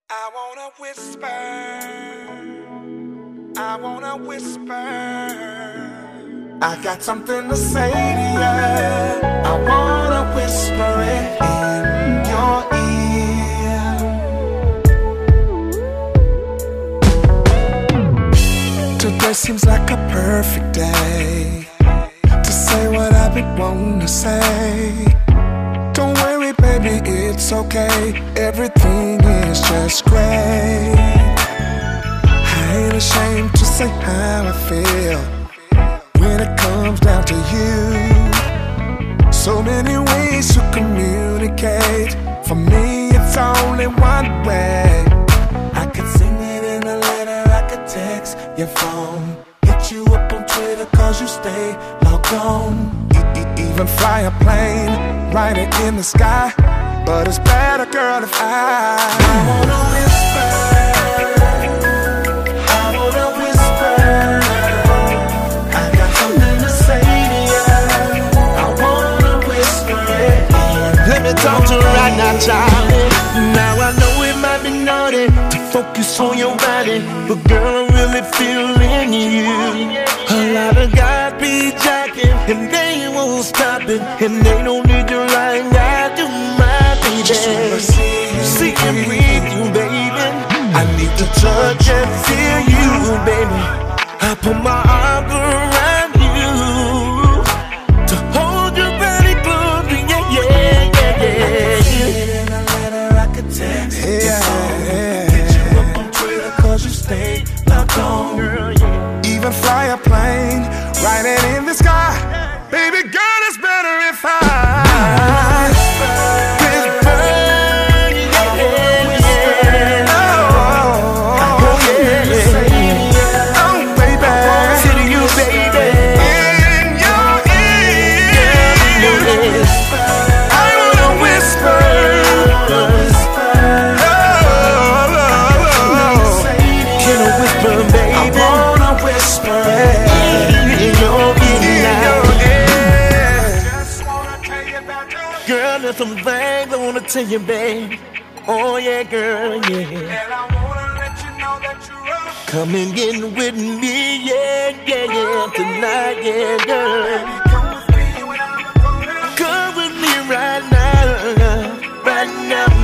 I wanna whisper, I wanna whisper. I got something to say to you. I wanna whisper it in your ear. Today seems like a perfect day to say what I've been wanting to say. Don't worry, baby, it's okay. Everything is just great. I ain't ashamed to say how I feel when it comes down to you. So many ways to communicate. For me, it's only one way. I could sing it in a letter, I could text your phone, hit you up on Twitter cause you stay logged on. Even fly a plane, write it in the sky. But it's better, girl, if I wanna whisper, I wanna whisper. I got something to say to you. I wanna whisper it. Let me talk to you right now, child. Now I know it might be naughty to focus on your body, but girl, I'm really feeling you. A lot of guys be jacking and they won't stop it, and they don't need to lie. I do my baby. Just wanna see and breathe you, baby. I need to touch and feel you, baby. I put my arms around you to hold you very close, yeah, yeah, yeah, yeah. In a letter I could text your phone, hit you up on Twitter cause you stay locked on. Girl, yeah. Even fly a plane, write it in the sky. Baby girl, it's better if I whisper, yeah, yeah. Oh, yeah. Oh, baby, To you, baby. in your ear. I wanna whisper. Can I whisper, baby? I wanna whisper it In your ear now. Just wanna tell you about you. Girl, there's some things I wanna tell you, babe. Oh yeah, girl, yeah. And I wanna let you know that you're up. Come and get with me, yeah, yeah, yeah. Tonight, yeah, girl. Come with me when I'm gonna. Come with me right now, right now,